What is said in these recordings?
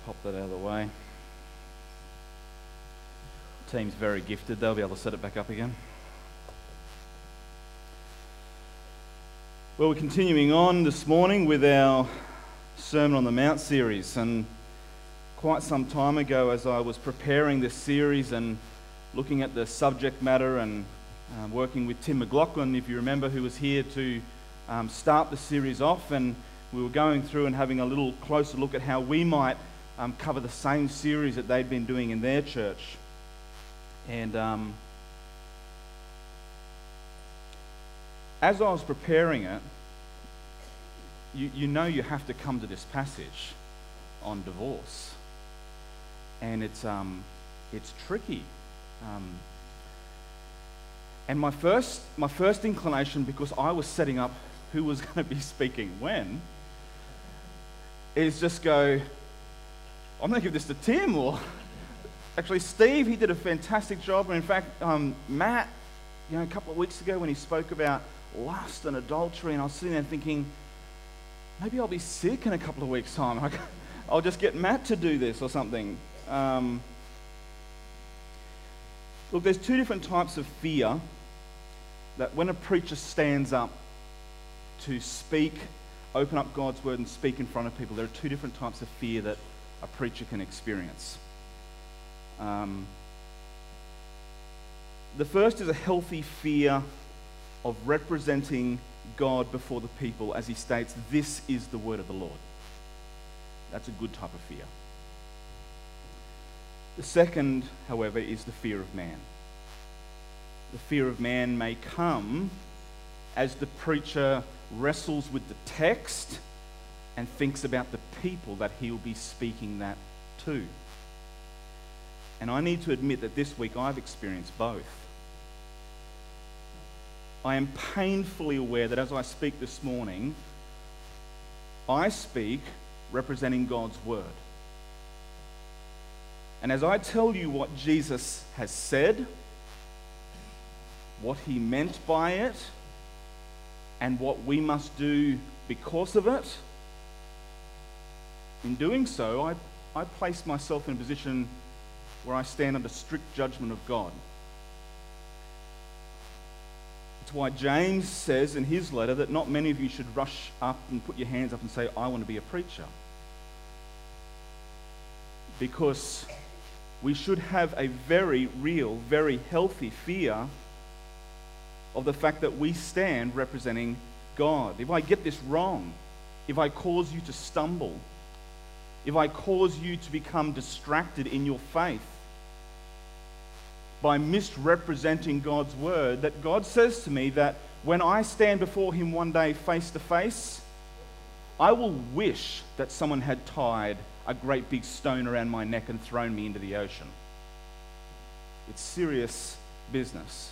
pop that out of the way. The team's very gifted. They'll be able to set it back up again. Well, we're continuing on this morning with our Sermon on the Mount series, and quite some time ago, as I was preparing this series and looking at the subject matter and working with Tim McLaughlin, if you remember, who was here to start the series off, and we were going through and having a little closer look at how we might cover the same series that they'd been doing in their church. And as I was preparing it, you know you have to come to this passage on divorce, and it's tricky. And my first inclination, because I was setting up who was going to be speaking when, is just go, I'm going to give this to Tim, or actually Steve. He did a fantastic job. And in fact, Matt, a couple of weeks ago when he spoke about lust and adultery, and I was sitting there thinking, maybe I'll be sick in a couple of weeks' time. I'll just get Matt to do this or something. Look, there's two different types of fear that when a preacher stands up to speak, open up God's word and speak in front of people, there are two different types of fear that a preacher can experience. The first is a healthy fear of representing God before the people as he states, this is the word of the Lord. That's a good type of fear. The second, however, is the fear of man. The fear of man may come as the preacher wrestles with the text and thinks about the people that he'll be speaking that to. And I need to admit that this week I've experienced both. I am painfully aware that as I speak this morning, I speak representing God's word. And as I tell you what Jesus has said, what he meant by it, and what we must do because of it, in doing so, I place myself in a position where I stand under strict judgment of God. It's why James says in his letter that not many of you should rush up and put your hands up and say, I want to be a preacher. Because we should have a very real, very healthy fear of the fact that we stand representing God. If I get this wrong, if I cause you to stumble, if I cause you to become distracted in your faith by misrepresenting God's word, that God says to me that when I stand before him one day face to face, I will wish that someone had tied a great big stone around my neck and thrown me into the ocean. It's serious business.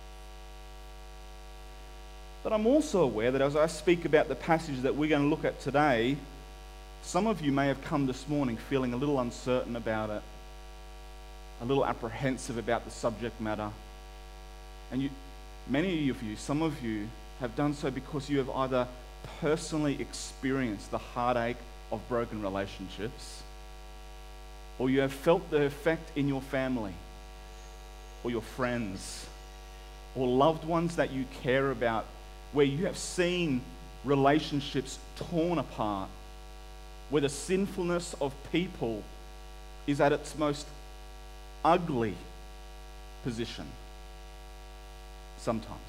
But I'm also aware that as I speak about the passage that we're going to look at today, some of you may have come this morning feeling a little uncertain about it, a little apprehensive about the subject matter. And many of you, some of you, have done so because you have either personally experienced the heartache of broken relationships, or you have felt the effect in your family, or your friends, or loved ones that you care about, where you have seen relationships torn apart, where the sinfulness of people is at its most ugly position sometimes.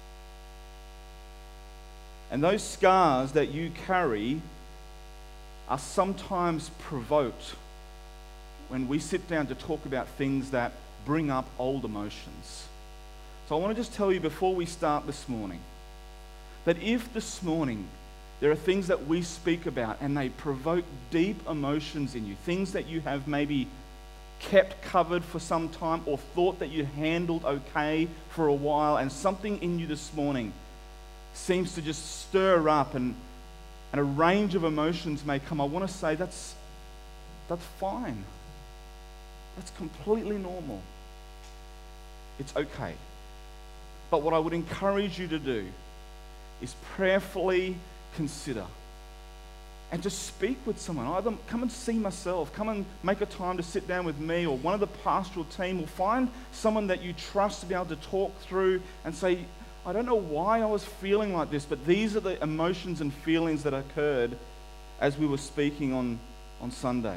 And those scars that you carry are sometimes provoked when we sit down to talk about things that bring up old emotions. So I want to just tell you before we start this morning, that if this morning there are things that we speak about and they provoke deep emotions in you, things that you have maybe kept covered for some time or thought that you handled okay for a while, and something in you this morning seems to just stir up and a range of emotions may come, I want to say that's fine. That's completely normal. It's okay. But what I would encourage you to do is prayerfully consider and to speak with someone. Either come and see myself, come and make a time to sit down with me or one of the pastoral team, or find someone that you trust to be able to talk through and say, I don't know why I was feeling like this, but these are the emotions and feelings that occurred as we were speaking on Sunday.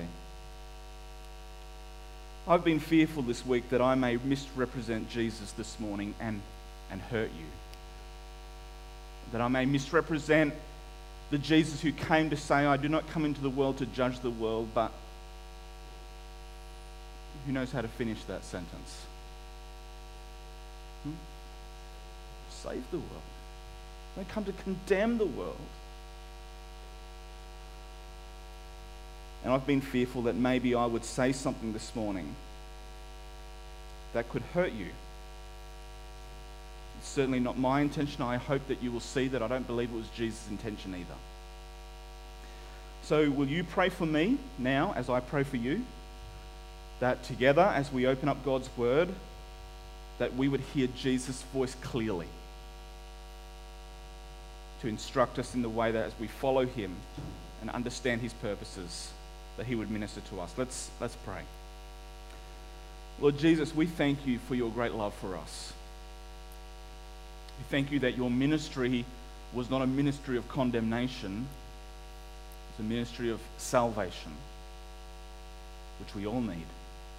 I've been fearful this week that I may misrepresent Jesus this morning and hurt you. That I may misrepresent the Jesus who came to say, I do not come into the world to judge the world, but who knows how to finish that sentence? Save the world. I don't come to condemn the world. And I've been fearful that maybe I would say something this morning that could hurt you. It's certainly not my intention. I hope that you will see that I don't believe it was Jesus' intention either. So will you pray for me now as I pray for you? That together, as we open up God's word, that we would hear Jesus' voice clearly to instruct us in the way that as we follow him and understand his purposes, that he would minister to us. Let's pray. Lord Jesus, we thank you for your great love for us. We thank you that your ministry was not a ministry of condemnation, it's a ministry of salvation, which we all need.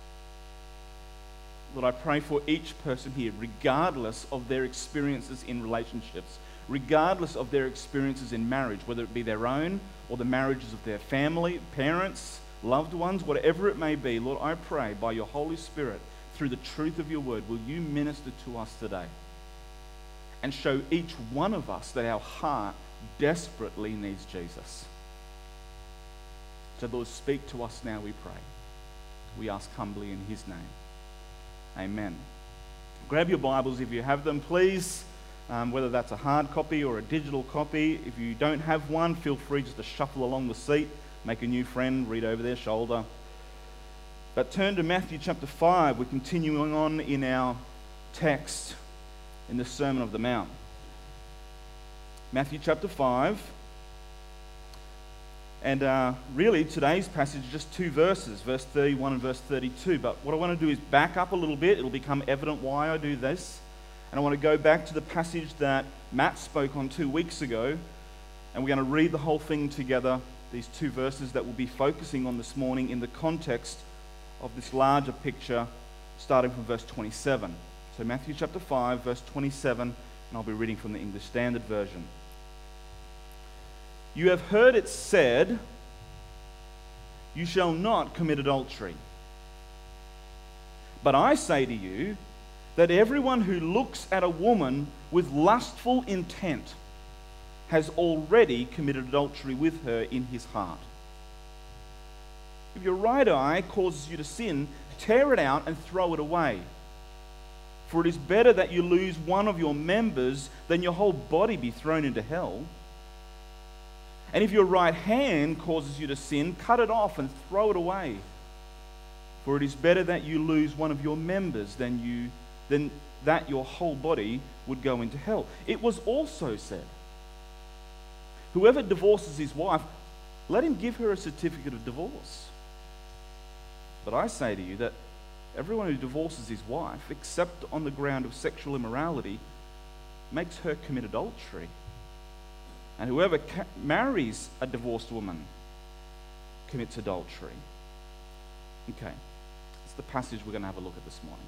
Lord, I pray for each person here, regardless of their experiences in relationships, regardless of their experiences in marriage, whether it be their own or the marriages of their family, parents, loved ones, whatever it may be. Lord, I pray by your Holy Spirit, through the truth of your word, will you minister to us today and show each one of us that our heart desperately needs Jesus. So Lord, speak to us now, we pray. We ask humbly in his name. Amen. Grab your Bibles if you have them, please. Whether that's a hard copy or a digital copy. If you don't have one, feel free just to shuffle along the seat, make a new friend, read over their shoulder. But turn to Matthew chapter 5. We're continuing on in our text in the Sermon of the Mount. Matthew chapter 5. And really today's passage is just two verses, verse 31 and verse 32. But what I want to do is back up a little bit. It'll become evident why I do this. And I want to go back to the passage that Matt spoke on 2 weeks ago. And we're going to read the whole thing together, these two verses that we'll be focusing on this morning in the context of this larger picture, starting from verse 27. So Matthew chapter 5, verse 27, and I'll be reading from the English Standard Version. You have heard it said, you shall not commit adultery. But I say to you, that everyone who looks at a woman with lustful intent has already committed adultery with her in his heart. If your right eye causes you to sin, tear it out and throw it away. For it is better that you lose one of your members than your whole body be thrown into hell. And if your right hand causes you to sin, cut it off and throw it away. For it is better that you lose one of your members than that your whole body would go into hell. It was also said, whoever divorces his wife, let him give her a certificate of divorce. But I say to you that everyone who divorces his wife, except on the ground of sexual immorality, makes her commit adultery. And whoever marries a divorced woman commits adultery. Okay, it's the passage we're going to have a look at this morning.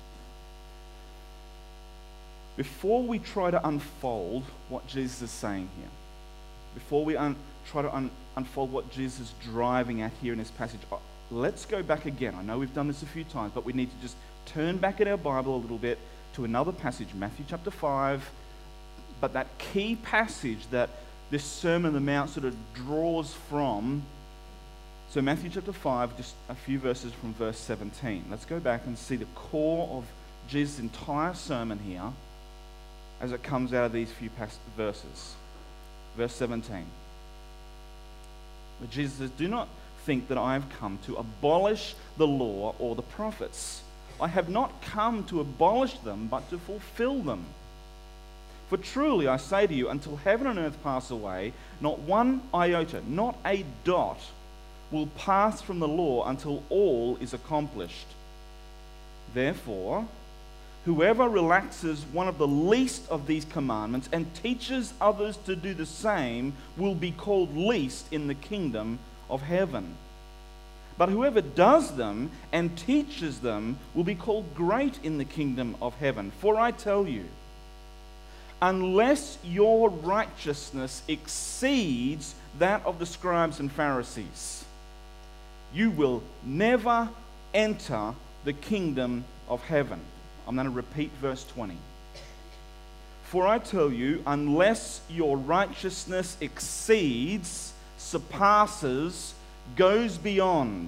Before we try to unfold what Jesus is saying here, before we try to unfold what Jesus is driving at here in this passage, let's go back again. I know we've done this a few times, but we need to just turn back in our Bible a little bit to another passage, Matthew chapter 5, but that key passage that this Sermon on the Mount sort of draws from. So Matthew chapter 5, just a few verses from verse 17. Let's go back and see the core of Jesus' entire sermon here as it comes out of these few verses. Verse 17. Where Jesus says, do not think that I have come to abolish the law or the prophets. I have not come to abolish them, but to fulfill them. For truly I say to you, until heaven and earth pass away, not one iota, not a dot, will pass from the law until all is accomplished. Therefore, whoever relaxes one of the least of these commandments and teaches others to do the same will be called least in the kingdom of heaven. But whoever does them and teaches them will be called great in the kingdom of heaven. For I tell you, unless your righteousness exceeds that of the scribes and Pharisees, you will never enter the kingdom of heaven. I'm going to repeat verse 20. For I tell you, unless your righteousness exceeds, surpasses, goes beyond.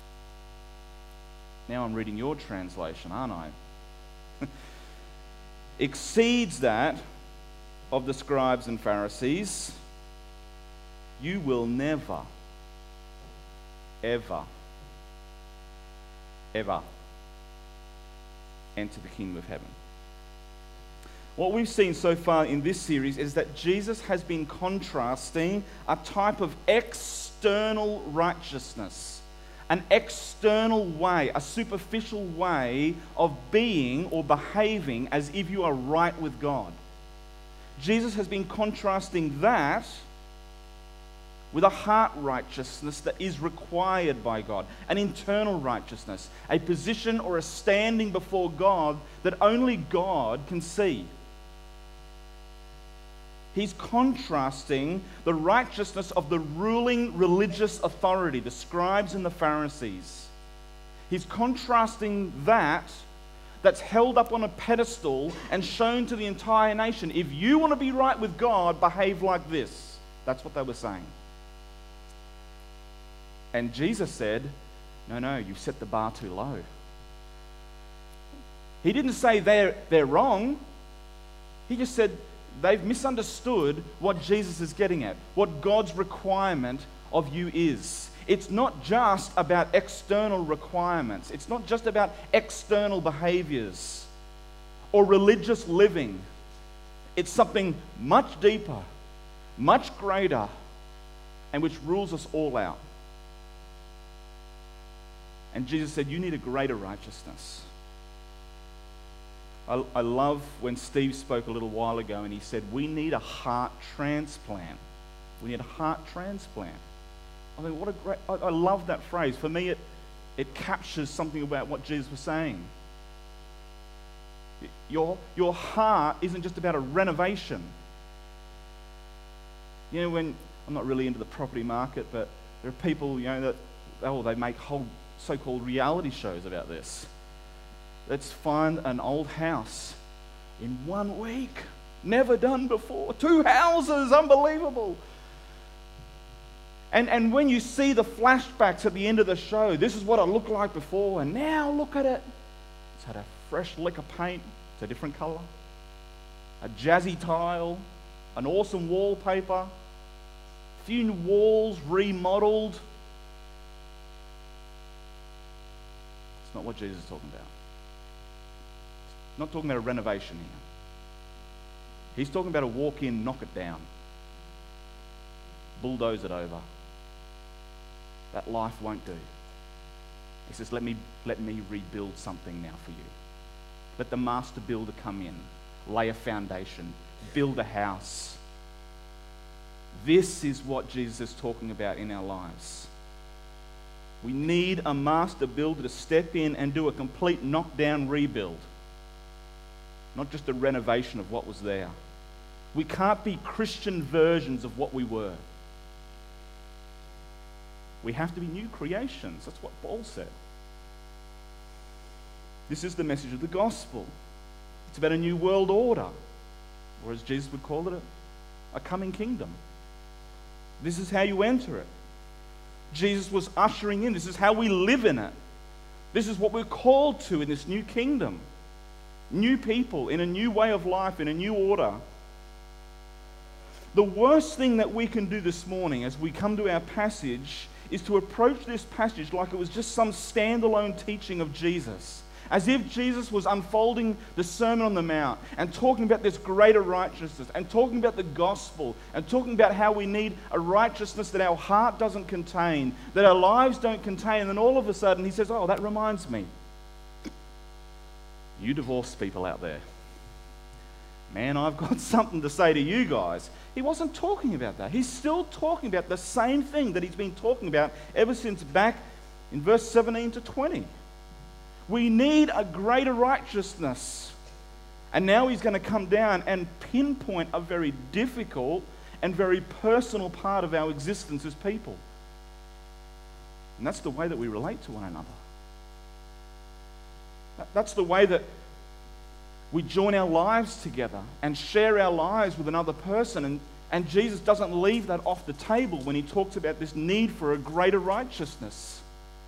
Now I'm reading your translation, aren't I? Exceeds that of the scribes and Pharisees, you will never, ever, ever enter the kingdom of heaven. What we've seen so far in this series is that Jesus has been contrasting a type of external righteousness, an external way, a superficial way of being or behaving as if you are right with God. Jesus has been contrasting that with a heart righteousness that is required by God, an internal righteousness, a position or a standing before God that only God can see. He's contrasting the righteousness of the ruling religious authority, the scribes and the Pharisees. He's contrasting that's held up on a pedestal and shown to the entire nation. If you want to be right with God, behave like this. That's what they were saying. And Jesus said, no, you've set the bar too low. He didn't say they're wrong. He just said they've misunderstood what Jesus is getting at, what God's requirement of you is. It's not just about external requirements. It's not just about external behaviors or religious living. It's something much deeper, much greater, and which rules us all out. And Jesus said, you need a greater righteousness. I love when Steve spoke a little while ago and he said, we need a heart transplant. We need a heart transplant. I mean, what a great, I love that phrase. For me, it captures something about what Jesus was saying. Your heart isn't just about a renovation. You know, when, I'm not really into the property market, but there are people, that, they make whole so-called reality shows about this. Let's find an old house in 1 week. Never done before. 2 houses, unbelievable. And when you see the flashbacks at the end of the show, this is what it looked like before, and now look at it. It's had a fresh lick of paint. It's a different color. A jazzy tile. An awesome wallpaper. A few new walls remodeled. It's not what Jesus is talking about. He's not talking about a renovation here. He's talking about a walk in, knock it down. Bulldoze it over. That life won't do. He says, let me rebuild something now for you. Let the master builder come in, lay a foundation, build a house. This is what Jesus is talking about in our lives. We need a master builder to step in and do a complete knockdown rebuild. Not just a renovation of what was there. We can't be Christian versions of what we were. We have to be new creations. That's what Paul said. This is the message of the gospel. It's about a new world order, or as Jesus would call it, a coming kingdom. This is how you enter it. Jesus was ushering in. This is how we live in it. This is what we're called to in this new kingdom. New people in a new way of life, in a new order. The worst thing that we can do this morning as we come to our passage is to approach this passage like it was just some standalone teaching of Jesus As if Jesus was unfolding the Sermon on the Mount and talking about this greater righteousness and talking about the gospel and talking about how we need a righteousness that our heart doesn't contain, that our lives don't contain. And then all of a sudden he says, oh, that reminds me. You divorced people out there. Man, I've got something to say to you guys. He wasn't talking about that. He's still talking about the same thing that he's been talking about ever since back in verse 17 to 20. We need a greater righteousness. And now he's going to come down and pinpoint a very difficult and very personal part of our existence as people. And that's the way that we relate to one another. That's the way that we join our lives together and share our lives with another person. And Jesus doesn't leave that off the table when he talks about this need for a greater righteousness.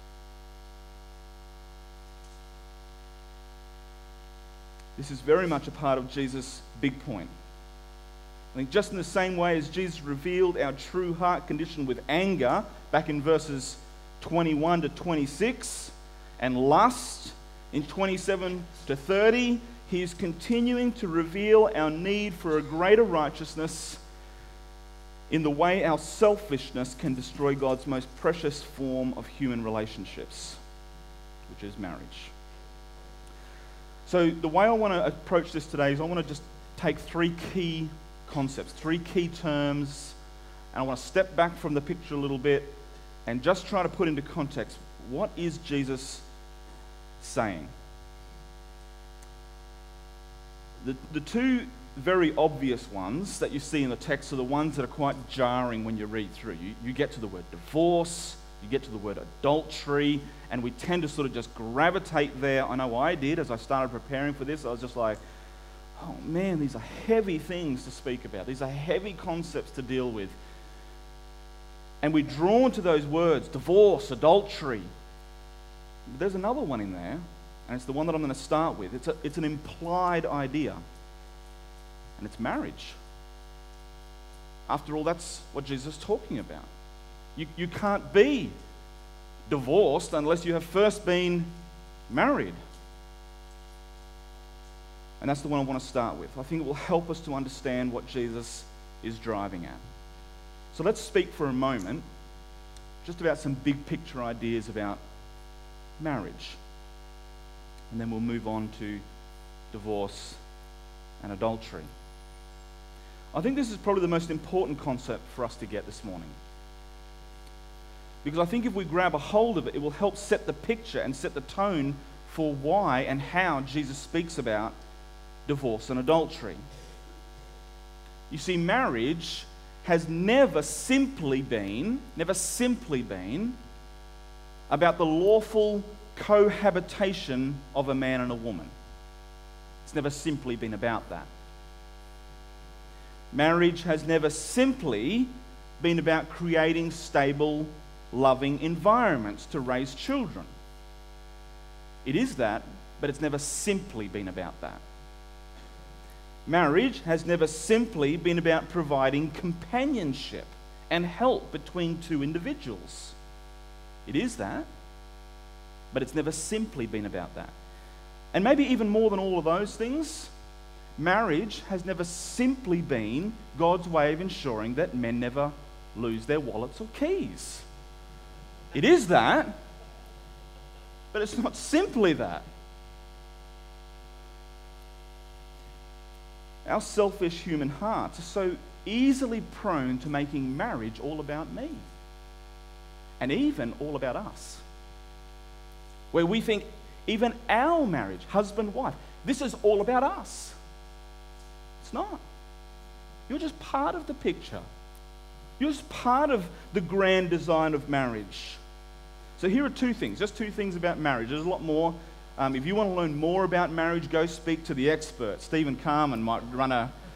This is very much a part of Jesus' big point. I think just in the same way as Jesus revealed our true heart condition with anger back in verses 21 to 26 and lust in 27 to 30, he is continuing to reveal our need for a greater righteousness in the way our selfishness can destroy God's most precious form of human relationships, which is marriage. So the way I want to approach this today is I want to just take three key concepts, three key terms, and I want to step back from the picture a little bit and just try to put into context, what is Jesus saying? The two very obvious ones that you see in the text are the ones that are quite jarring when you read through. You get to the word divorce, you get to the word adultery, and we tend to sort of just gravitate there. I know I did as I started preparing for this. I was just like, oh man, these are heavy things to speak about. These are heavy concepts to deal with. And we're drawn to those words, divorce, adultery. But there's another one in there, and it's the one that I'm going to start with. It's an implied idea, and it's marriage. After all, that's what Jesus is talking about. You can't be divorced unless you have first been married. And that's the one I want to start with. I think it will help us to understand what Jesus is driving at. So let's speak for a moment just about some big picture ideas about marriage. And then we'll move on to divorce and adultery. I think this is probably the most important concept for us to get this morning. Because I think if we grab a hold of it, it will help set the picture and set the tone for why and how Jesus speaks about divorce and adultery. You see, marriage has never simply been about the lawful cohabitation of a man and a woman. It's never simply been about that. Marriage has never simply been about creating stable, loving environments to raise children. It is that, but it's never simply been about that. Marriage has never simply been about providing companionship and help between two individuals. It is that, but it's never simply been about that. And maybe even more than all of those things, marriage has never simply been God's way of ensuring that men never lose their wallets or keys. It is that, but it's not simply that. Our selfish human hearts are so easily prone to making marriage all about me, and even all about us. Where we think even our marriage, husband, wife, this is all about us. It's not. You're just part of the picture. You're just part of the grand design of marriage. So here are two things, just two things about marriage. There's a lot more. If you want to learn more about marriage, go speak to the experts. Stephen Carman might run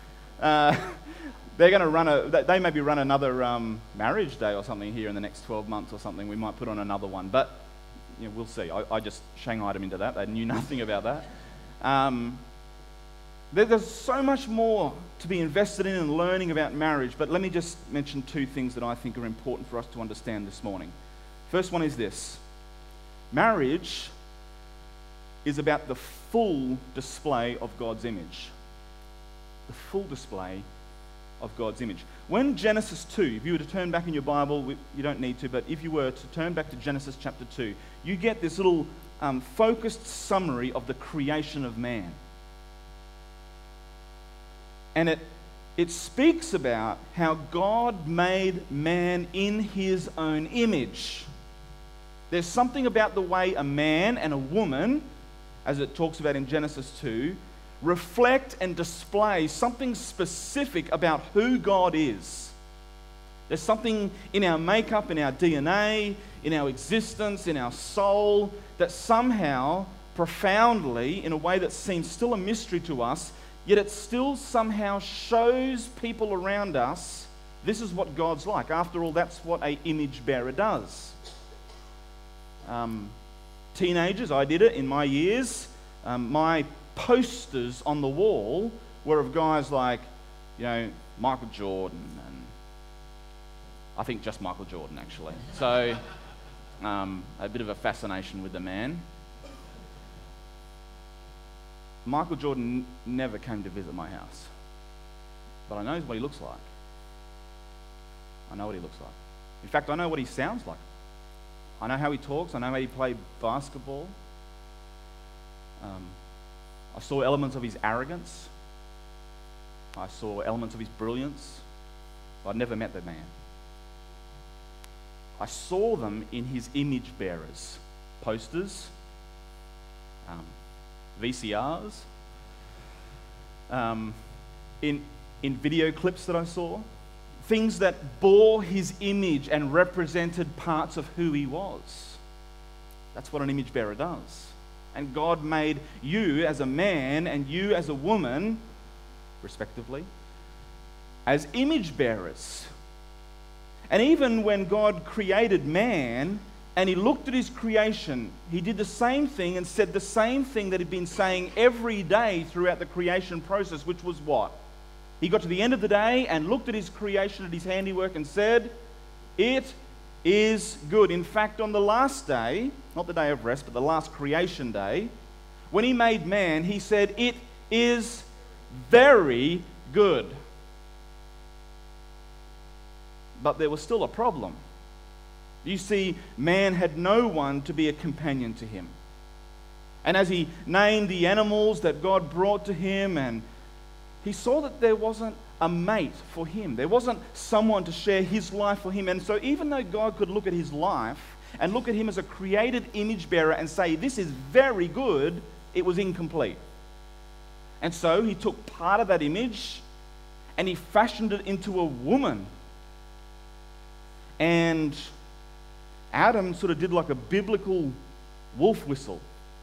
they maybe run another marriage day or something here in the next 12 months or something. We might put on another one, but we'll see. I just shanghaied them into that. They knew nothing about that. There's so much more to be invested in and learning about marriage, but let me just mention two things that I think are important for us to understand this morning. First one is this. Marriage is about the full display of God's image. The full display of God's image. When Genesis 2, if you were to turn back in your Bible, you don't need to, but if you were to turn back to Genesis chapter 2, you get this little focused summary of the creation of man. And it speaks about how God made man in his own image. There's something about the way a man and a woman, as it talks about in Genesis 2, reflect and display something specific about who God is. There's something in our makeup, in our DNA, in our existence, in our soul, that somehow, profoundly, in a way that seems still a mystery to us, yet it still somehow shows people around us this is what God's like. After all, that's what an image bearer does. Teenagers, I did it in my years. My posters on the wall were of guys like, Michael Jordan, and I think just Michael Jordan, actually. So, a bit of a fascination with the man. Michael Jordan never came to visit my house, but I know what he looks like. I know what he looks like. In fact, I know what he sounds like. I know how he talks. I know how he played basketball. I saw elements of his arrogance. I saw elements of his brilliance. I'd never met that man. I saw them in his image bearers, posters, VCRs, in video clips that I saw, things that bore his image and represented parts of who he was. That's what an image bearer does. And God made you as a man and you as a woman, respectively, as image bearers. And even when God created man and he looked at his creation, he did the same thing and said the same thing that he'd been saying every day throughout the creation process, which was what? He got to the end of the day and looked at his creation, at his handiwork, and said, "It is good." In fact, on the last day, not the day of rest, but the last creation day, when he made man, he said, "It is very good." But there was still a problem. You see, man had no one to be a companion to him. And as he named the animals that God brought to him, and he saw that there wasn't a mate for him. There wasn't someone to share his life for him. And so even though God could look at his life and look at him as a created image bearer and say, "This is very good," it was incomplete. And so he took part of that image and he fashioned it into a woman. And Adam sort of did like a biblical wolf whistle.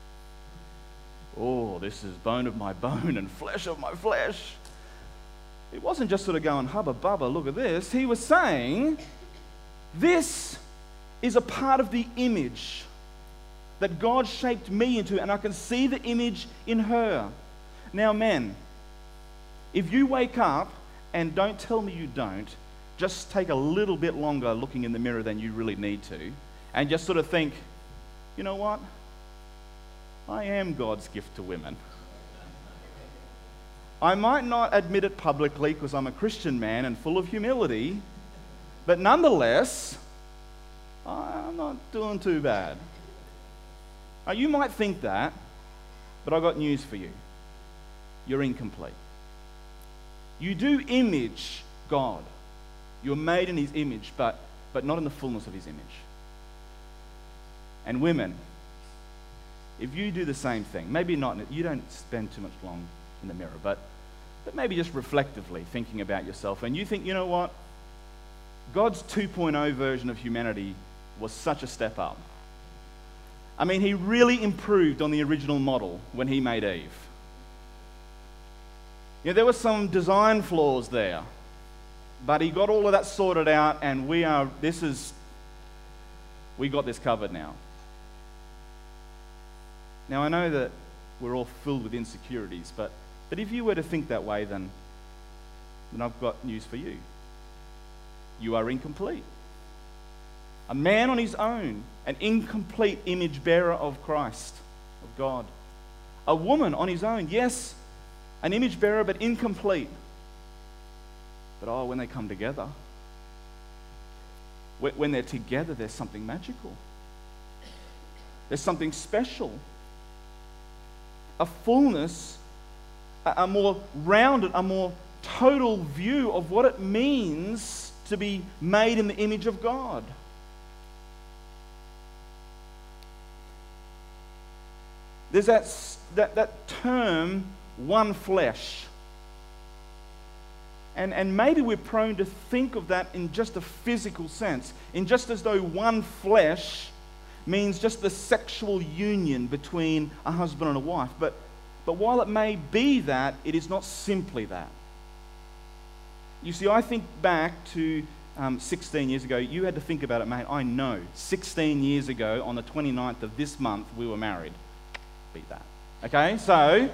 "Oh, this is bone of my bone and flesh of my flesh." It wasn't just sort of going, "Hubba bubba, look at this." He was saying, this is a part of the image that God shaped me into, and I can see the image in her. Now, men, if you wake up, and don't tell me you don't, just take a little bit longer looking in the mirror than you really need to, and just sort of think, you know what? I am God's gift to women. I might not admit it publicly because I'm a Christian man and full of humility, but nonetheless, I'm not doing too bad. Now, you might think that, but I've got news for you. You're incomplete. You do image God. You're made in his image, but not in the fullness of his image. And women, if you do the same thing, maybe not, you don't spend too much long in the mirror, but maybe just reflectively thinking about yourself, and you think, you know what? God's 2.0 version of humanity was such a step up. I mean, he really improved on the original model when he made Eve. There were some design flaws there, but he got all of that sorted out, and we got this covered now. Now, I know that we're all filled with insecurities, but if you were to think that way, then I've got news for you. You are incomplete. A man on his own, an incomplete image bearer of Christ, of God. A woman on his own, yes, an image bearer, but incomplete. But when they come together, when they're together, there's something magical. There's something special. A fullness, a more rounded, a more total view of what it means to be made in the image of God. There's that term, one flesh. And maybe we're prone to think of that in just a physical sense, in just as though one flesh means just the sexual union between a husband and a wife. But while it may be that, it is not simply that. You see, I think back to 16 years ago. You had to think about it, mate. I know. 16 years ago, on the 29th of this month, we were married. Beat that. Okay, so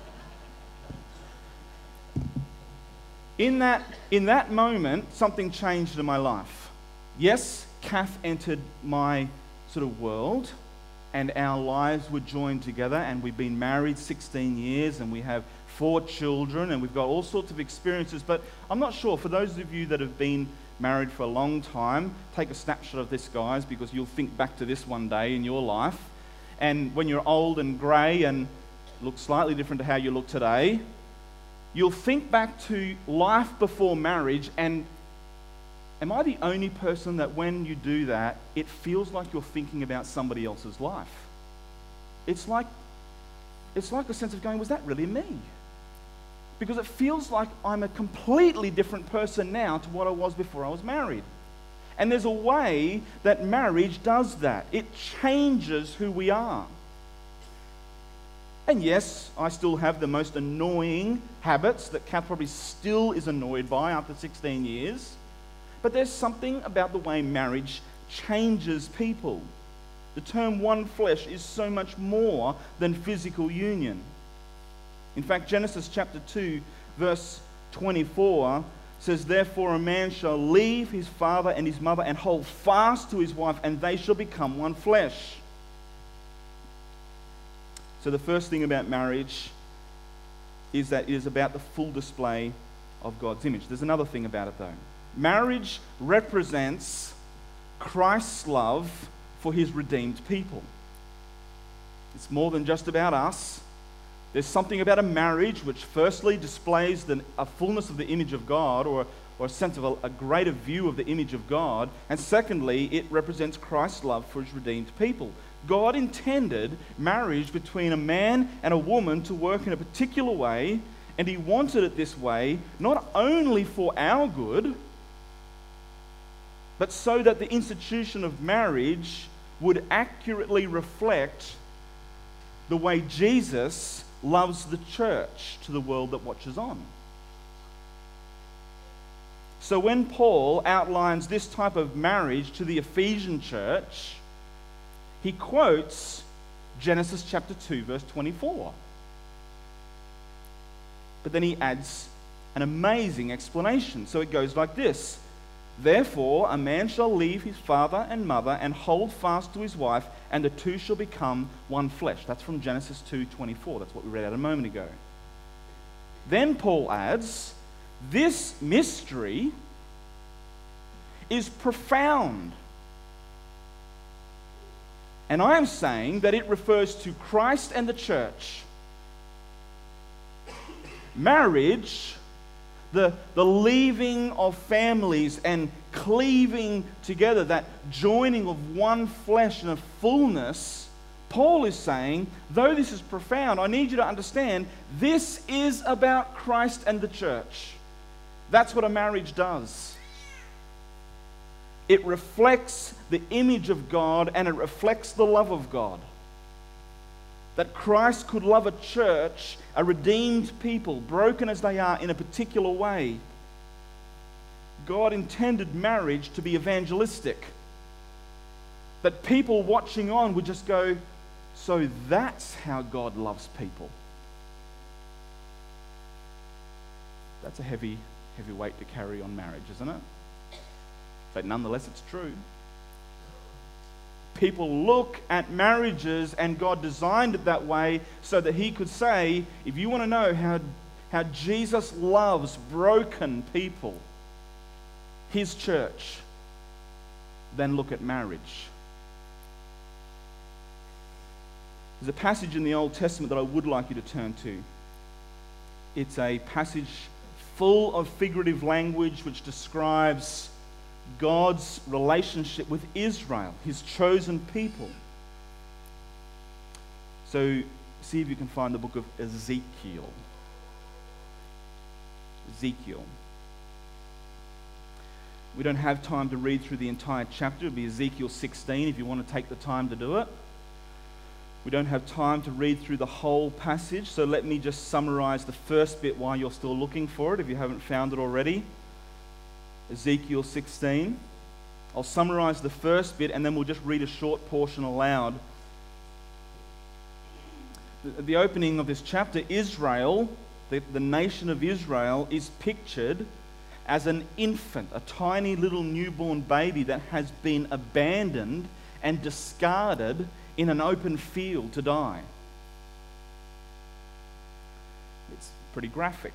in that moment, something changed in my life. Yes, Kath entered my sort of world, and our lives were joined together, and we've been married 16 years, and we have 4 children, and we've got all sorts of experiences. But I'm not sure, for those of you that have been married for a long time, take a snapshot of this, guys, because you'll think back to this one day in your life. And when you're old and grey and look slightly different to how you look today, you'll think back to life before marriage, and am I the only person that when you do that, it feels like you're thinking about somebody else's life? It's like a sense of going, was that really me? Because it feels like I'm a completely different person now to what I was before I was married. And there's a way that marriage does that. It changes who we are. And yes, I still have the most annoying habits that Kath probably still is annoyed by after 16 years. But there's something about the way marriage changes people. The term one flesh is so much more than physical union. In fact, Genesis chapter 2, verse 24 says, "Therefore a man shall leave his father and his mother and hold fast to his wife, and they shall become one flesh." So the first thing about marriage is that it is about the full display of God's image. There's another thing about it though. Marriage represents Christ's love for his redeemed people. It's more than just about us. There's something about a marriage which firstly displays a fullness of the image of God, or a sense of a greater view of the image of God. And secondly, it represents Christ's love for his redeemed people. God intended marriage between a man and a woman to work in a particular way, and he wanted it this way not only for our good, but so that the institution of marriage would accurately reflect the way Jesus loves the church to the world that watches on. So when Paul outlines this type of marriage to the Ephesian church, he quotes Genesis chapter 2, verse 24. But then he adds an amazing explanation. So it goes like this: "Therefore a man shall leave his father and mother and hold fast to his wife, and the two shall become one flesh." That's from Genesis 2:24. That's what we read out a moment ago. Then Paul adds, "This mystery is profound." And I am saying that it refers to Christ and the church. Marriage, the leaving of families and cleaving together, that joining of one flesh and a fullness, Paul is saying, though this is profound, I need you to understand this is about Christ and the church. That's what a marriage does. It reflects the image of God, and it reflects the love of God. That Christ could love a church, a redeemed people, broken as they are, in a particular way. God intended marriage to be evangelistic. That people watching on would just go, so that's how God loves people. That's a heavy weight to carry on marriage, isn't it? But nonetheless, it's true. People look at marriages, and God designed it that way so that he could say, if you want to know how Jesus loves broken people, his church, then look at marriage. There's a passage in the Old Testament that I would like you to turn to. It's a passage full of figurative language which describes God's relationship with Israel, his chosen people. So, see if you can find the book of Ezekiel. Ezekiel. We don't have time to read through the entire chapter. It'll be Ezekiel 16 if you want to take the time to do it. We don't have time to read through the whole passage, so let me just summarize the first bit while you're still looking for it, if you haven't found it already. Ezekiel 16. I'll summarize the first bit and then we'll just read a short portion aloud. At the opening of this chapter, Israel, the nation of Israel, is pictured as an infant, a tiny little newborn baby that has been abandoned and discarded in an open field to die. It's pretty graphic.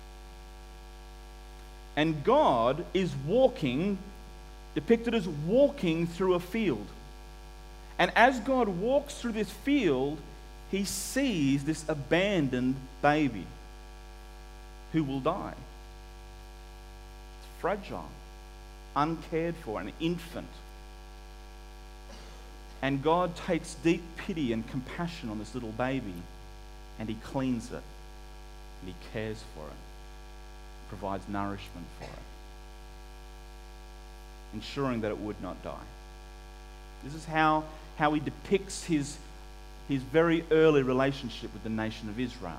And God is walking, depicted as walking through a field. And as God walks through this field, he sees this abandoned baby who will die. It's fragile, uncared for, an infant. And God takes deep pity and compassion on this little baby, and he cleans it, and he cares for it, provides nourishment for it, ensuring that it would not die. This is how he depicts his very early relationship with the nation of Israel.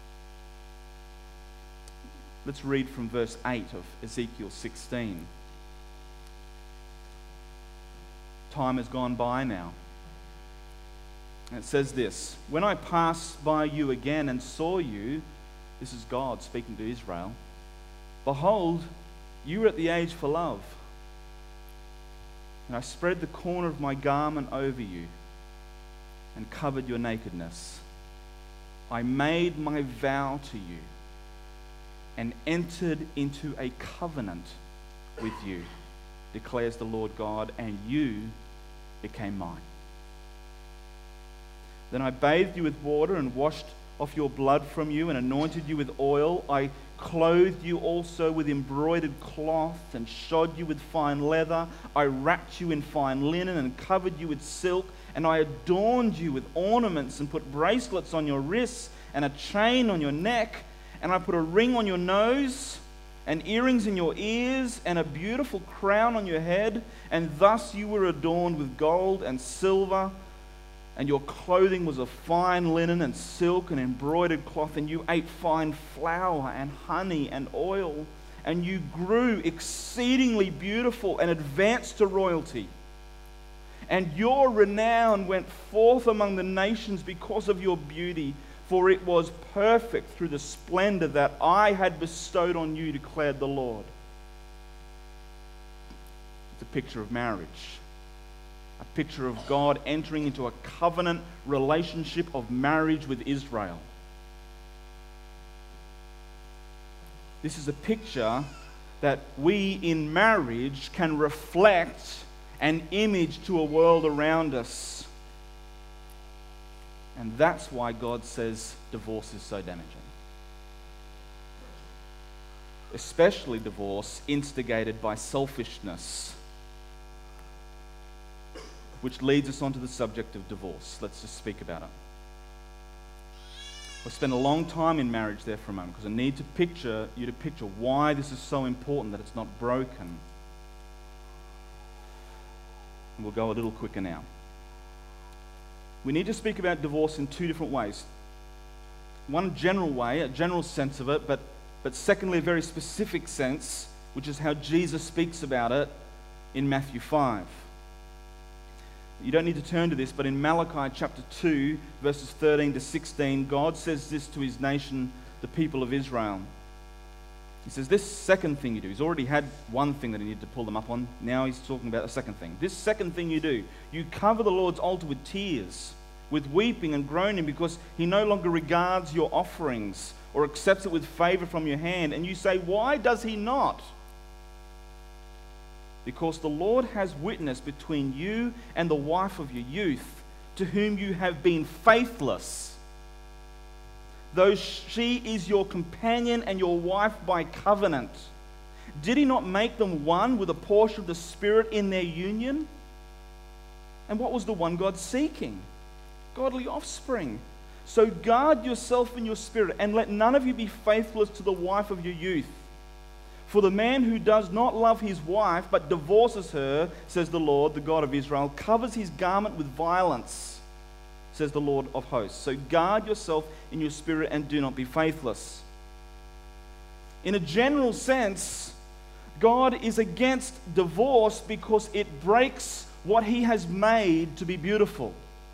Let's read from verse 8 of Ezekiel 16. Time has gone by now. And it says this: when I passed by you again and saw you, this is God speaking to Israel, behold, you were at the age for love. And I spread the corner of my garment over you and covered your nakedness. I made my vow to you and entered into a covenant with you, declares the Lord God, and you became mine. Then I bathed you with water and washed off your blood from you and anointed you with oil. I clothed you also with embroidered cloth and shod you with fine leather. I wrapped you in fine linen and covered you with silk. And I adorned you with ornaments and put bracelets on your wrists and a chain on your neck. And I put a ring on your nose and earrings in your ears and a beautiful crown on your head. And thus you were adorned with gold and silver. And your clothing was of fine linen and silk and embroidered cloth. And you ate fine flour and honey and oil. And you grew exceedingly beautiful and advanced to royalty. And your renown went forth among the nations because of your beauty, for it was perfect through the splendor that I had bestowed on you, declared the Lord. It's a picture of marriage. A picture of God entering into a covenant relationship of marriage with Israel. This is a picture that we in marriage can reflect an image to a world around us. And that's why God says divorce is so damaging. Especially divorce instigated by selfishness. Which leads us onto the subject of divorce. Let's just speak about it. We'll spend a long time in marriage there for a moment because I need you to picture why this is so important that it's not broken. And we'll go a little quicker now. We need to speak about divorce in two different ways. One general way, a general sense of it, but secondly, a very specific sense, which is how Jesus speaks about it in Matthew 5. You don't need to turn to this, but in Malachi chapter 2, verses 13 to 16, God says this to his nation, the people of Israel. He says, this second thing you do, he's already had one thing that he needed to pull them up on. Now he's talking about a second thing. This second thing you do, you cover the Lord's altar with tears, with weeping and groaning, because he no longer regards your offerings or accepts it with favor from your hand. And you say, why does he not? Because the Lord has witness between you and the wife of your youth, to whom you have been faithless, though she is your companion and your wife by covenant. Did he not make them one with a portion of the Spirit in their union? And what was the one God seeking? Godly offspring. So guard yourself in your spirit, and let none of you be faithless to the wife of your youth. For the man who does not love his wife, but divorces her, says the Lord, the God of Israel, covers his garment with violence, says the Lord of hosts. So guard yourself in your spirit and do not be faithless. In a general sense, God is against divorce because it breaks what he has made to be beautiful.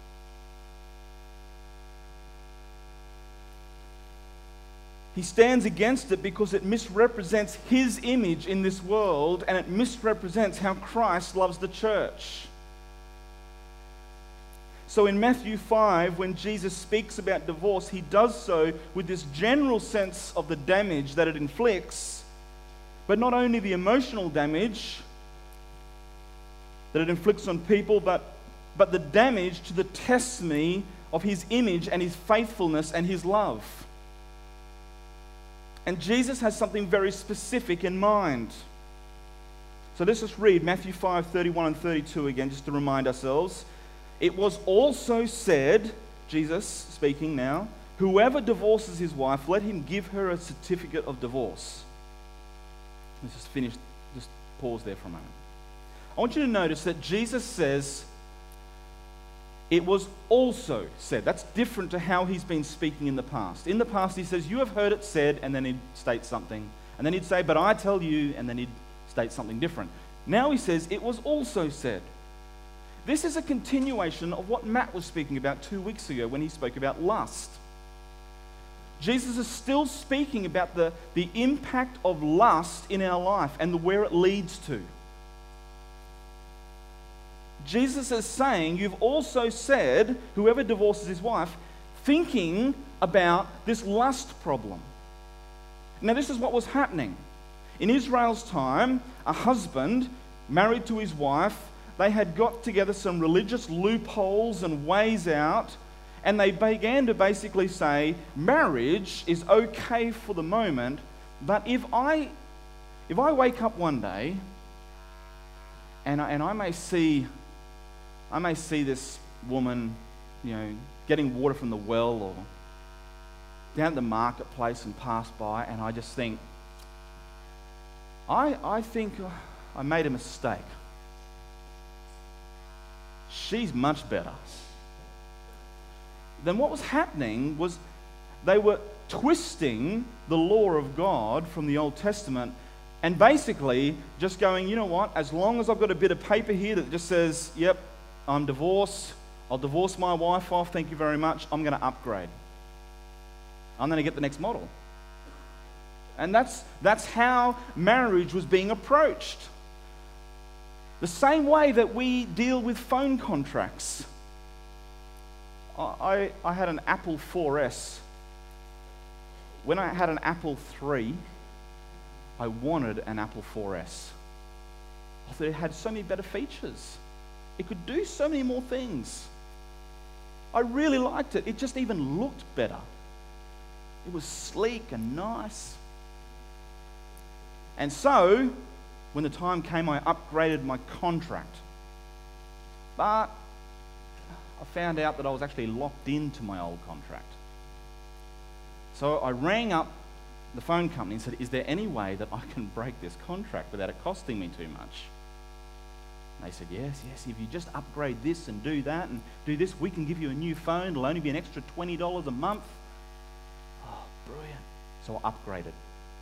He stands against it because it misrepresents his image in this world, and it misrepresents how Christ loves the church. So in Matthew 5, when Jesus speaks about divorce, he does so with this general sense of the damage that it inflicts, but not only the emotional damage that it inflicts on people, but the damage to the testimony of his image and his faithfulness and his love. And Jesus has something very specific in mind. So let's just read Matthew 5, 31 and 32 again, just to remind ourselves. It was also said, Jesus speaking now, whoever divorces his wife, let him give her a certificate of divorce. Let's just finish, just pause there for a moment. I want you to notice that Jesus says, it was also said. That's different to how he's been speaking in the past. In the past, he says, you have heard it said, and then he'd state something. And then he'd say, but I tell you, and then he'd state something different. Now he says, it was also said. This is a continuation of what Matt was speaking about 2 weeks ago when he spoke about lust. Jesus is still speaking about the impact of lust in our life and where it leads to. Jesus is saying, you've also said, whoever divorces his wife, thinking about this lust problem. Now, this is what was happening. In Israel's time, a husband married to his wife, they had got together some religious loopholes and ways out, and they began to basically say, marriage is okay for the moment, but if I wake up one day and I may see this woman, getting water from the well or down at the marketplace and pass by, and I just think, I think I made a mistake. She's much better. Then what was happening was they were twisting the law of God from the Old Testament and basically just going, you know what, as long as I've got a bit of paper here that just says, yep, I'm divorced, I'll divorce my wife off, thank you very much, I'm going to upgrade. I'm going to get the next model. And that's how marriage was being approached. The same way that we deal with phone contracts. I had an Apple 4S. When I had an Apple 3, I wanted an Apple 4S. I thought it had so many better features. It could do so many more things. I really liked it. It just even looked better. It was sleek and nice. And so, when the time came, I upgraded my contract. But I found out that I was actually locked into my old contract. So I rang up the phone company and said, is there any way that I can break this contract without it costing me too much? And they said, yes, if you just upgrade this and do that and do this, we can give you a new phone. It'll only be an extra $20 a month. Oh, brilliant. So I upgraded.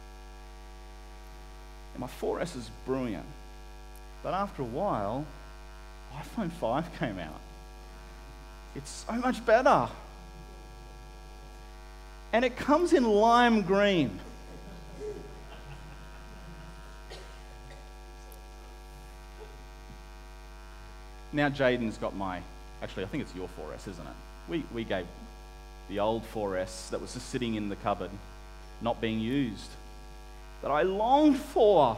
And my 4S is brilliant. But after a while, iPhone 5 came out. It's so much better. And it comes in lime green. Now Jaden's got actually I think it's your 4S, isn't it? We gave the old 4S that was just sitting in the cupboard, not being used, that I longed for.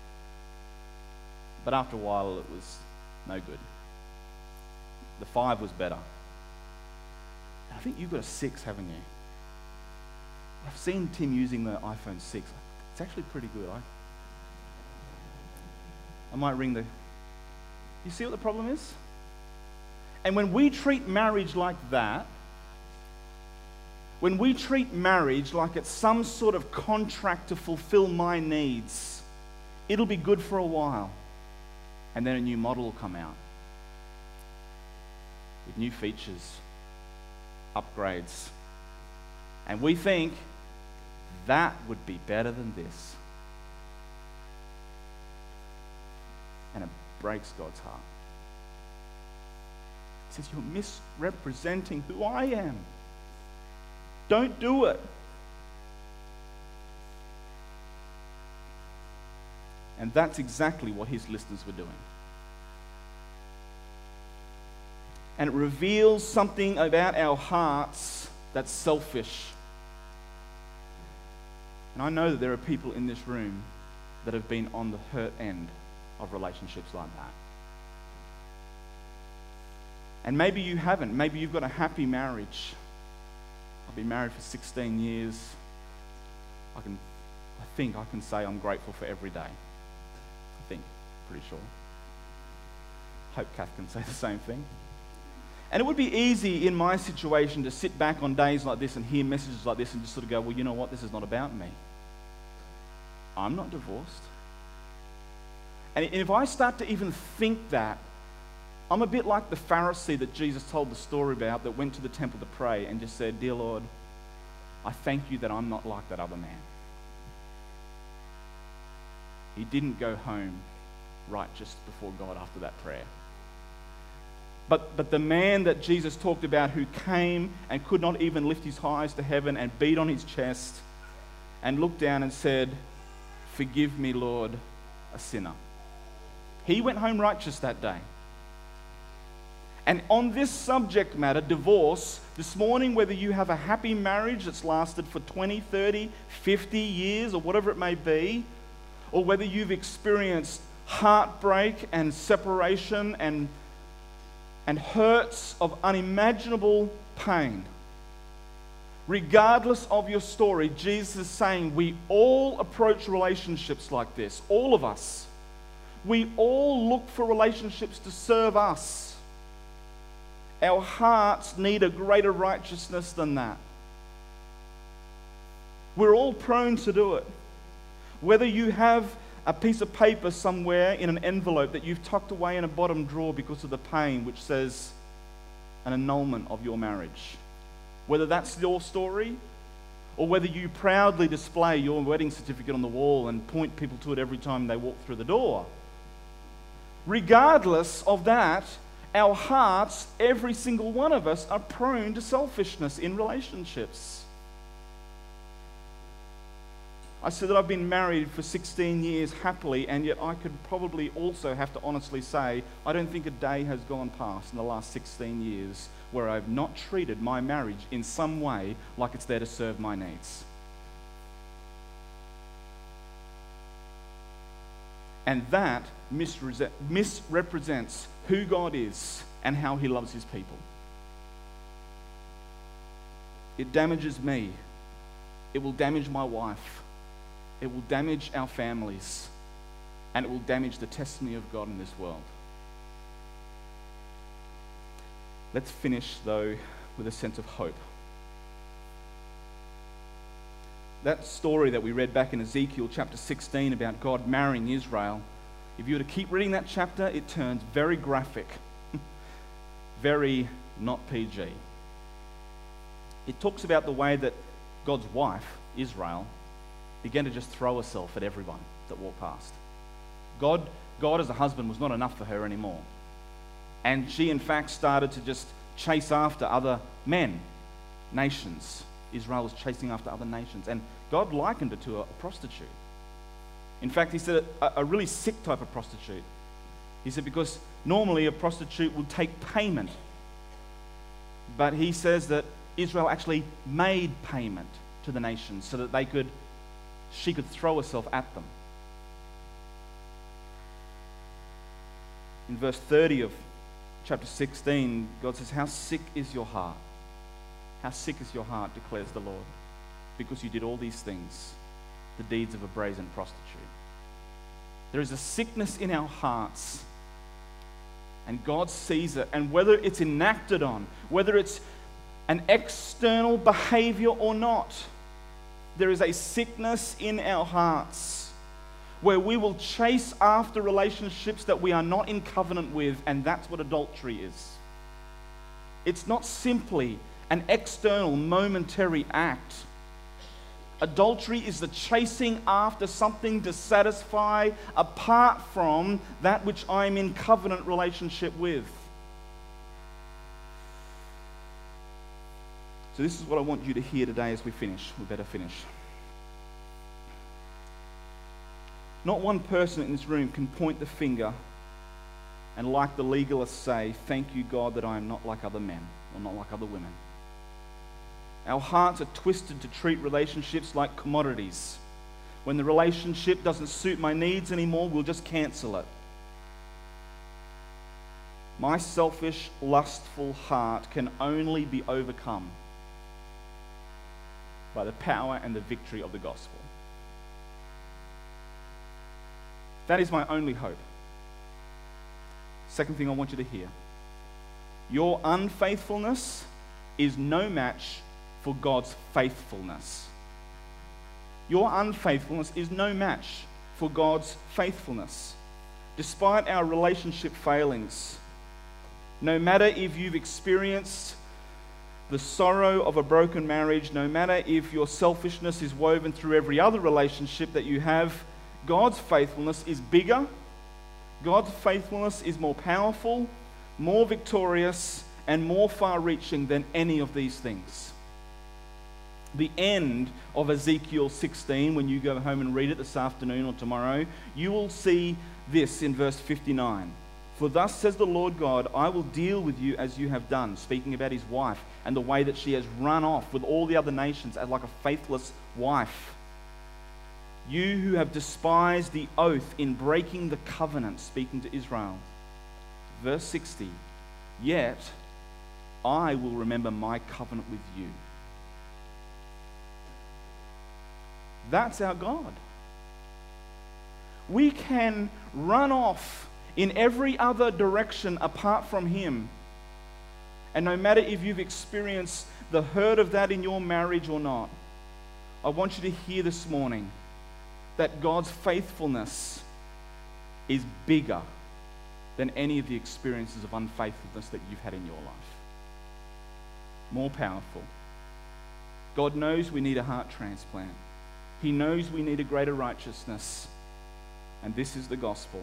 But after a while it was no good. The 5 was better. And I think you've got a 6, haven't you? I've seen Tim using the iPhone 6. It's actually pretty good. I might ring the... You see what the problem is? And when we treat marriage like that, when we treat marriage like it's some sort of contract to fulfill my needs, it'll be good for a while. And then a new model will come out with new features, upgrades. And we think that would be better than this. And it breaks God's heart. He says, you're misrepresenting who I am. Don't do it. And that's exactly what his listeners were doing. And it reveals something about our hearts that's selfish. And I know that there are people in this room that have been on the hurt end of relationships like that. And maybe you haven't. Maybe you've got a happy marriage. I've been married for 16 years. I think I can say I'm grateful for every day. Pretty sure. Hope Kath can say the same thing. And it would be easy in my situation to sit back on days like this and hear messages like this and just sort of go, well, you know what? This is not about me. I'm not divorced. And if I start to even think that, I'm a bit like the Pharisee that Jesus told the story about that went to the temple to pray and just said, dear Lord, I thank you that I'm not like that other man. He didn't go home righteous before God after that prayer. But the man that Jesus talked about who came and could not even lift his eyes to heaven and beat on his chest and looked down and said, forgive me, Lord, a sinner. He went home righteous that day. And on this subject matter, divorce, this morning, whether you have a happy marriage that's lasted for 20, 30, 50 years or whatever it may be, or whether you've experienced heartbreak and separation and hurts of unimaginable pain. Regardless of your story, Jesus is saying we all approach relationships like this. All of us. We all look for relationships to serve us. Our hearts need a greater righteousness than that. We're all prone to do it. Whether you have a piece of paper somewhere in an envelope that you've tucked away in a bottom drawer because of the pain, which says an annulment of your marriage. Whether that's your story, or whether you proudly display your wedding certificate on the wall and point people to it every time they walk through the door. Regardless of that, our hearts, every single one of us, are prone to selfishness in relationships. I said that I've been married for 16 years happily, and yet I could probably also have to honestly say I don't think a day has gone past in the last 16 years where I've not treated my marriage in some way like it's there to serve my needs. And that misrepresents who God is and how He loves His people. It damages me. It will damage my wife. It will damage our families, and it will damage the testimony of God in this world. Let's finish, though, with a sense of hope. That story that we read back in Ezekiel chapter 16 about God marrying Israel, if you were to keep reading that chapter, it turns very graphic, very not PG. It talks about the way that God's wife, Israel, began to just throw herself at everyone that walked past. God as a husband was not enough for her anymore. And she, in fact, started to just chase after other men, nations. Israel was chasing after other nations. And God likened her to a prostitute. In fact, He said a really sick type of prostitute. He said, because normally a prostitute would take payment. But he says that Israel actually made payment to the nations so that she could throw herself at them. In verse 30 of chapter 16, God says, how sick is your heart? How sick is your heart, declares the Lord, because you did all these things, the deeds of a brazen prostitute. There is a sickness in our hearts, and God sees it. And whether it's enacted on, whether it's an external behavior or not, there is a sickness in our hearts where we will chase after relationships that we are not in covenant with, and that's what adultery is. It's not simply an external, momentary act. Adultery is the chasing after something to satisfy apart from that which I'm in covenant relationship with. So this is what I want you to hear today as we finish. We better finish. Not one person in this room can point the finger and, like the legalists, say, thank you, God, that I am not like other men or not like other women. Our hearts are twisted to treat relationships like commodities. When the relationship doesn't suit my needs anymore, we'll just cancel it. My selfish, lustful heart can only be overcome by the power and the victory of the gospel. That is my only hope. Second thing I want you to hear. Your unfaithfulness is no match for God's faithfulness. Your unfaithfulness is no match for God's faithfulness. Despite our relationship failings, no matter if you've experienced the sorrow of a broken marriage, no matter if your selfishness is woven through every other relationship that you have, God's faithfulness is bigger. God's faithfulness is more powerful, more victorious, and more far-reaching than any of these things. The end of Ezekiel 16, when you go home and read it this afternoon or tomorrow, you will see this in verse 59. For thus says the Lord God, I will deal with you as you have done, speaking about his wife and the way that she has run off with all the other nations as like a faithless wife. You who have despised the oath in breaking the covenant, speaking to Israel. Verse 60, yet I will remember my covenant with you. That's our God. We can run off in every other direction apart from him. And no matter if you've experienced the hurt of that in your marriage or not, I want you to hear this morning that God's faithfulness is bigger than any of the experiences of unfaithfulness that you've had in your life. More powerful. God knows we need a heart transplant. He knows we need a greater righteousness. And this is the gospel.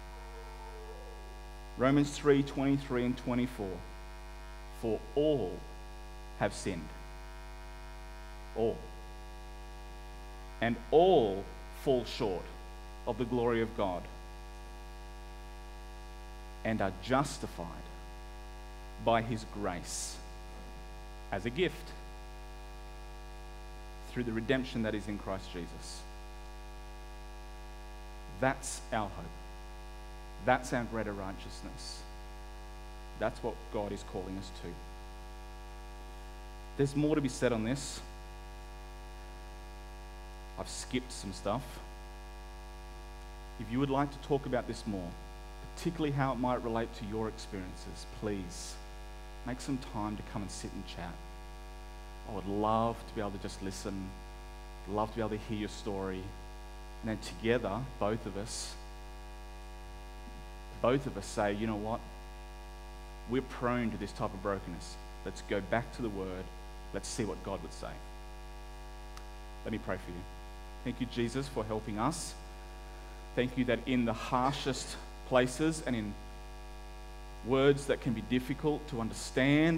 Romans 3:23 and 24. For all have sinned. All. And all fall short of the glory of God and are justified by his grace as a gift through the redemption that is in Christ Jesus. That's our hope. That's our greater righteousness. That's what God is calling us to. There's more to be said on this. I've skipped some stuff. If you would like to talk about this more, particularly how it might relate to your experiences, please make some time to come and sit and chat. I would love to be able to just listen, love to be able to hear your story, and then together, both of us say, you know what? We're prone to this type of brokenness. Let's go back to the Word. Let's see what God would say. Let me pray for you. Thank you, Jesus, for helping us. Thank you that in the harshest places and in words that can be difficult to understand,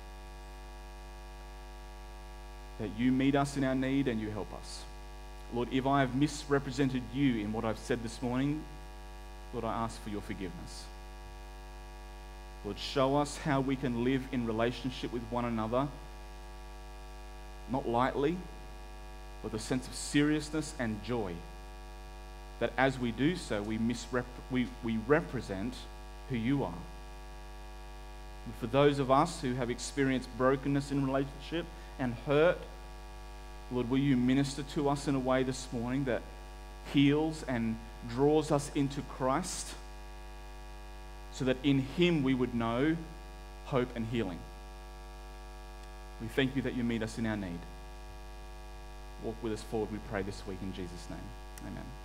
that you meet us in our need and you help us. Lord, if I have misrepresented you in what I've said this morning, Lord, I ask for your forgiveness. Lord, show us how we can live in relationship with one another, not lightly, with a sense of seriousness and joy. That as we do so, we represent who you are. And for those of us who have experienced brokenness in relationship and hurt, Lord, will you minister to us in a way this morning that heals and draws us into Christ, so that in him we would know hope and healing. We thank you that you meet us in our need. Walk with us forward, we pray this week in Jesus' name. Amen.